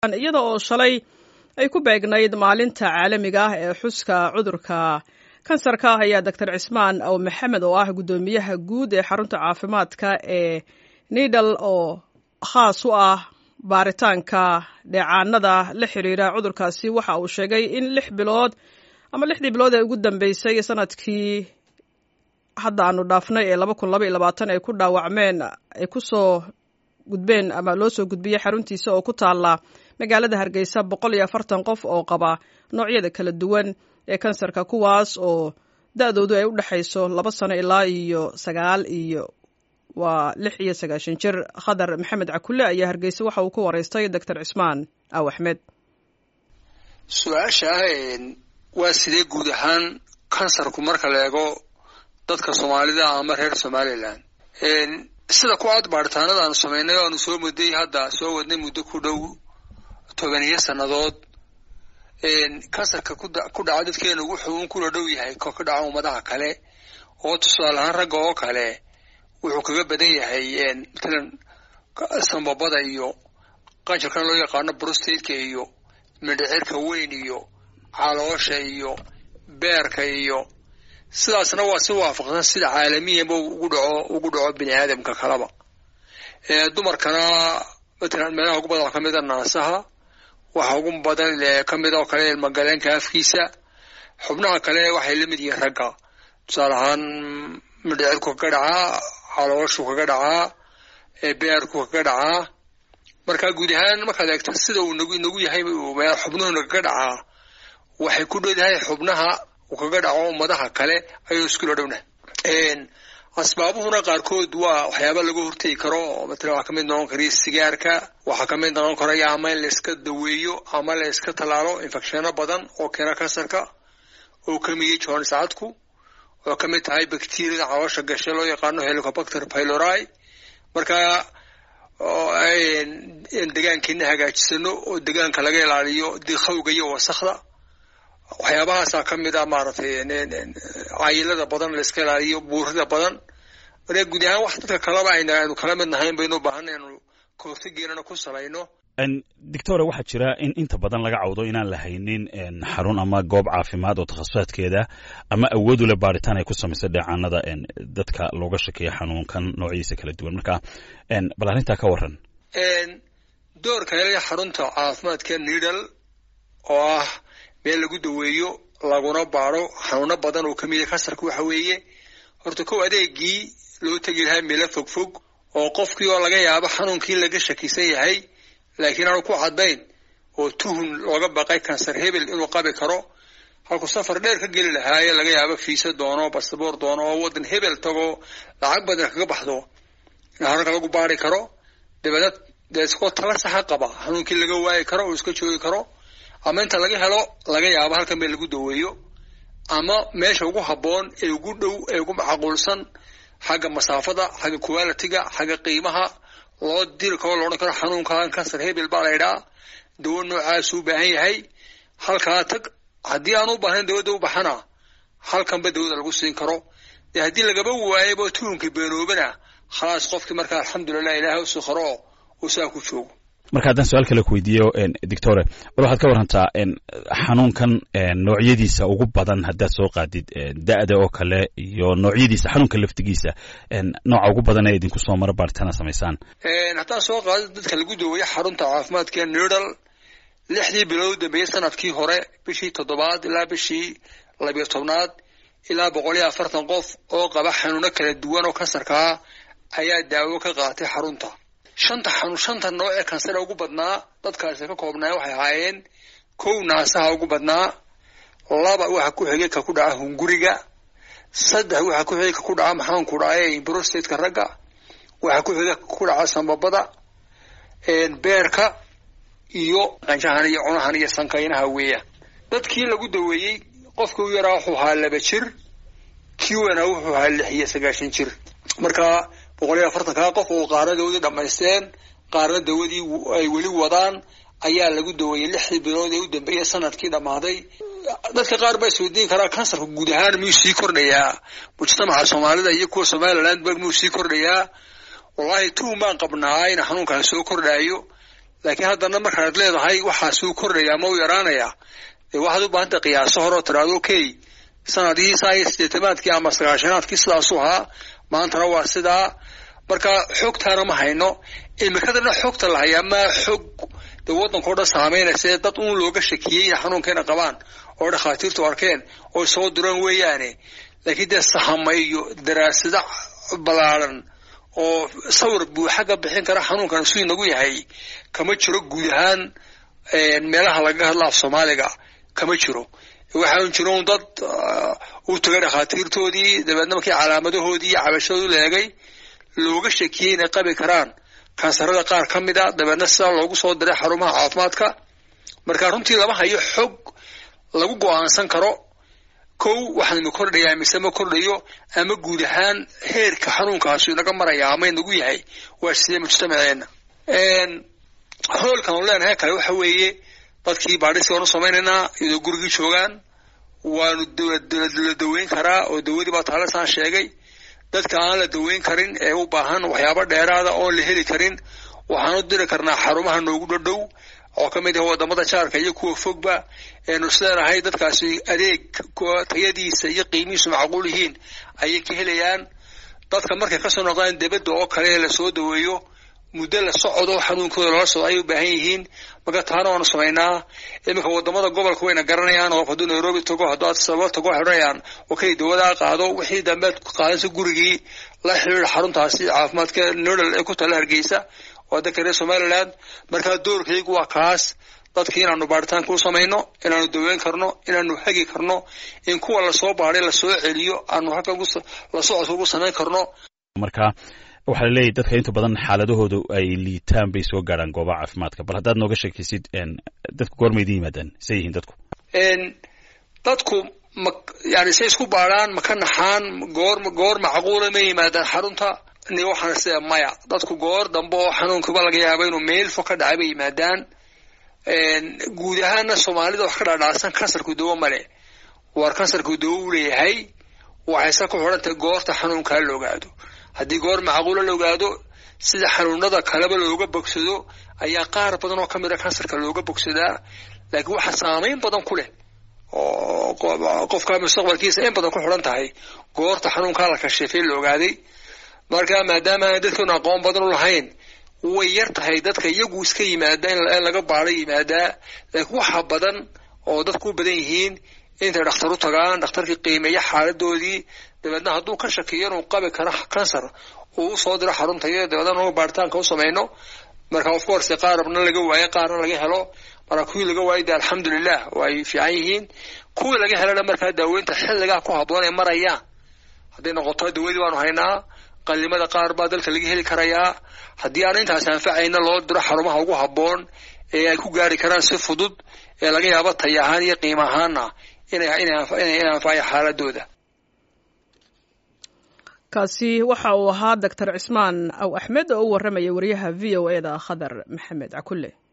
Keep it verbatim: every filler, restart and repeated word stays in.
iyada oo shalay ay ku beegnayd maalinta caalamiga ah ee xuska cudurka kansarka ah ayaa doctor cismaan aw maxamed oo ah guddoomiyaha guud ee xarunta caafimaadka ee nidal oo khaas u ah baaritaanka dheecaanada la xiriira cudurkaasi waxa uu sheegay in lix bilood ama lixdii bilood ee ugu dambeysay sanadkii hadda aanu dhaafnay ee laba kun laba iyo labaatan ay ku dhaawacmeen ay ku soo gudbeen ama loo soo gudbiyey xaruntiisa oo ku taala magaalada Hargeysa boqol iyo afartan qof oo qaba noocyada kala duwan ee kansarka kuwaas oo da'doodu ay u dhaxayso laba sano ilaa iyo sagaal iyo waa lix iyo sagaashan jir. Khadar Maxamed Cakulle ayaa Hargeysa waxa uu ku wareystay doctor Cismaan Aw Axmed. Su'aasha waa sidee guud ahaan kansarku marka la eego dadka Soomaalida ama reer Somaliland een sida ku aad baaritaanada aan sameynay oo aan soo muday hadda soo wadnay muddo ku dhow toban iyo sanadood een kansarka ku dhaca dadkeena wuxuu ku dhow yahay ka ka dhaca ummadaha kale oo tusaalahan rag oo kale wuxuu kaga badan yahay een tan sanbabada iyo qanjirka loo yaqaan prostate iyo mindhicirka weyn iyo caloosha iyo beerka iyo sidaasna waa si waafaqsan sida caalamiyan ugu dhaco ugu dhaco bini'aadamka kalaba ee dumarkana midna meelaha ugu badan kamid ah naasaha waxa ugu badan ee kamid ah kale ilma galeenka afkiisa xubnaha kale waxay la mid yihiin ragga tusaalahan mindhicirku ka dhaca calooshu ka dhaca ee beerku ka dhaca marka guud ahaan marka la eegto sida uu nagu nagu yahay xubnuhu ka dhaca waxay ku dhowahay xubnaha ukaga dhaco ummadaha kale ayuu isku dhowna een asbaabuhuna qaarkood waa waxyaabo lagu hortay karo midna waxa kamid noqon kara sigaarka waxa kamid noqon kara ama la iska daweeyo ama la iska talaalo infekshan badan oo keena kansarka oo kamid yahay saadku oo kamid tahay bakteeriyada caloosha gashay loo yaqaan Helicobacter pylori marka een deegaankeena hagaajisano oo deegaanka laga ilaaliyo diiqowga iyo wasakhda waxyaabahaas ka mid ah maartay caayilada badan la iska ilaaliyo buurida badan marka guud ahaan wax dadka kala aynu kala mid nahayn baynu u baahanayno koortigeena ku salayno en doctor waxa jira in inta badan laga cawdo inaan la haynin en xarun ama goob caafimaad oo takhasusaadkeeda ama awood u leh baaritaan ay ku sameeyso dheecaanada en dadka looga shakiyo xanuunkan noocyadiisa kala duwan marka en bal arrinta ka waran en doorka ay xarunta caafimaadka Nidal oo ah meel lagu daweeyo laguna baaro xanuuno badan oo kamid ah kansarka waxa weeye horta ko adeegii loo tagi lahaa meel fog fog oo qofkii oo laga yaabo xanuunkii laga shakisan yahay laakiin aanu ku cadayn oo tuhun looga baqay kansar hebel inuu qabi karo halku safar dheer ka gali lahaa laga yaabo fiisa doono passport doono oo wadan hebel tago lacag badan kaga baxdo halka lagu baari karo dibadda deesko tala sax qaba xanuunkii laga waayi karo oo iska joogi karo ama inta laga helo laga yaabo halka meel lagu daweeyo ama meesha ugu haboon ee ugu dhow ee ugu macquulsan xagga masaafada xagga quality-ga xagga qiimaha loo diri karo loo karo xanuunkan kansar hebel baa la yiraahdaa dawo noocaas u baahan yahay halka tag hadii aanu baahan dawada u baxana halkan ba dawada lagu siin karo hadii laga waayo tuunka beeroobana khalaas qofkii marka alxamdulillah ilaahay u sukhro oo saa ku joogo marka haddaan su'aal kale ku weydiiyo en doctore bal waxaad ka warantaa en xanuunkan en noocyadiisa ugu badan haddaad soo qaadid da'da oo kale iyo noocyadiisa xanuunka laftigiisa en nooca ugu badan ee idinku soo mara baaritaana samaysaan en haddaan soo qaadid dadka lagu daweeyo xarunta caafimaadka Nidal lixdii bilood dambe sanadkii hore bishii toddobaad ilaa bishii laba iyo tobnaad ilaa boqol iyo afartan qof oo qaba xanuuno kala duwan oo kansarka ayaa daawo ka qaatay xarunta shanta xanuun shanta nooc ee kansar ugu badnaa dadkaas ka koobnaa waxay ahaayeen kow naasaha ugu badnaa laba waxa ku xigay ka ku dhaca hunguriga saddex waxa ku xigay ka ku dhaca maxaan ku dhacay prostate-ka ragga waxa ku xigay ku dhaca sanbabada een beerka iyo qanjahan iyo cunahan iyo sankaynaha weeya dadkii lagu daweeyay qofku yaraa wuxuu ahaa laba jir kiwana wuxuu ahaa lix iyo sagaashan jir marka boqol iyo afartan ka qof oo qaaradaoodi dhamaysteen qaarna dawadii ay weli wadaan ayaa lagu daweeyay lixdii bilood ee u dambeeyay sanadkii dhamaaday dadka qaar bay soo diin karaa kansarka guud ahaan muu sii kordhayaa mujtamaca Soomaalida iyo kuwa Somaliland baa muu sii kordhayaa wallahi tuu ma qabnaa in xanuunkan soo kordhayo laakiin haddana markaad leedahay waxaasuu kordhaya ama u yaraanaya dee waxaad u baahanta qiyaaso hore oo tiraado okay sanadihii saa iyo sideetamaadkii ama sagaashanaadkii sidaasuu ahaa maantana waa sidaa marka xogtaana ma hayno imikadana xogta la hayaa ma xog dee waddankao dhan saamaynaysa dad uun looga shakiyey inay xanuunkeena qabaan oo dhakhaatiirtu arkeen oo soo duraan weeyaane laakiin dee sahama iyo daraasada ballaaran oo sawir buuxa ka bixin kara xanuunkan suu inagu yahay kama jiro guud ahaan meelaha laga hadla af soomaaliga kama jiro waxaan jiro dad u tagay dhakhaatiirtoodii dabeedna markii calaamadahoodii iyo cabashadoodu la eegay looga shakiyey inay qabi karaan kansarada qaar ka mid a dabeedna sidaa loogu soo diray xarumaha caafimaadka marka runtii lama hayo xog lagu go'aansan karo kow waxaan ma kordhayaa mise ma kordhayo ama guud ahaan heerka xanuunkaasu inaga maraya ama inagu yahay waa sidee mujtamaceena hoolkan u leenahay kale waxa weeye dadkii baadhisi waanu samaynaynaa iyadoo gurigii joogaan waanu la daweyn karaa oo dawadii baa taalisaan sheegay dadka aan la daweyn karin ee u baahan waxyaabo dheeraada oon la heli karin waxaanu diri karnaa xarumaha noogu dhadhow oo ka mid ah wadamada jaarka iyo kuwa fogba eenu isleenahay dadkaasi adeeg tayadiisa iyo qiimihiisu macquul yihiin ayay ka helayaan dadka markay kasoo noqdaan debadda oo kale lasoo daweeyo muddo la socdo xanuunkooda lala socdo ay u baahan yihiin marka taana waanu samaynaa iminka wadamada gobolka wayna garanayaan oo hadduu nairobi tago hadduu addisababa tago waxay odhanayaan okay dawadaa qaado wixii dambeed qaadansa gurigii la xiriira xaruntaasi caafimaadka nodal ee ku tala hargeysa waa dadka reer somaliland markaa doorkaygu waa kaas dadkii inaanu baaritaanka u samayno inaanu daweyn karno inaanu hagi karno in kuwa lasoo baaday lasoo celiyo aanu halkan la socodka ugu samayn karno marka waxaa la leeyahy dadka inta badan xaaladahoodu ay liitaan bay soo gaadhaan goobaha caafimaadka bal haddaad nooga sheekaysid dadku goorma idin yimaadaan say yihiin dadku dadku ma yani say isku baadhaan ma ka naxaan goor goor macquula ma yimaadaan xarunta ni waxaan sida maya dadku goor dambe oo xanuunkiiba laga yaaba inuu meel fog ka dhacay bay yimaadaan guud ahaana soomaalida wax ka dhaadhacsan kansarku dawo male waar kansarku dawo u leeyahay waxayse ku xidhantahay goorta xanuunkaa la ogaado haddii goor macquula la ogaado sida xanuunada kaleba looga bogsado ayaa qaar badan oo ka mid a kansarka looga bogsadaa laakiin waxa saamayn badan ku leh oo qofka mustaqbalkiisa in badan ku xidhan tahay goorta xanuunkaa la kashifay la ogaaday marka maadaama aan dadkanu aqoon badan u lahayn way yar tahay dadka iyagu iska yimaada in laga baadho yimaadaa laakiin waxa badan oo dadku u badan yihiin intay dhakhtar u tagaan dhakhtarkii qiimeeya xaaladoodii dabeedna hadduu ka shakiyo inuu qabi karo kansar uu usoo diro xarunta iyo dabeedna anu baaritaanka u samayno marka of course qaarna laga waayo qaarna laga helo marka kuwii laga waayo de alxamdulilah way fiican yihiin kuwii laga helana markaa daaweynta xilligaa ku habboon ay marayaan hadday noqoto dawadii waanu haynaa qalimada qaar baa dalka laga heli karayaa haddii aan intaas anfacayna loo diro xarumaha ugu habboon ee ay ku gaari karaan si fudud ee laga yaabo tay ahaan iyo qiimo ahaana inay inay anfacayo xaaladooda kaasi waxa uu ahaa doctor cismaan aw axmed oo u warramaya wariyaha v o e da khadar maxamed cakulle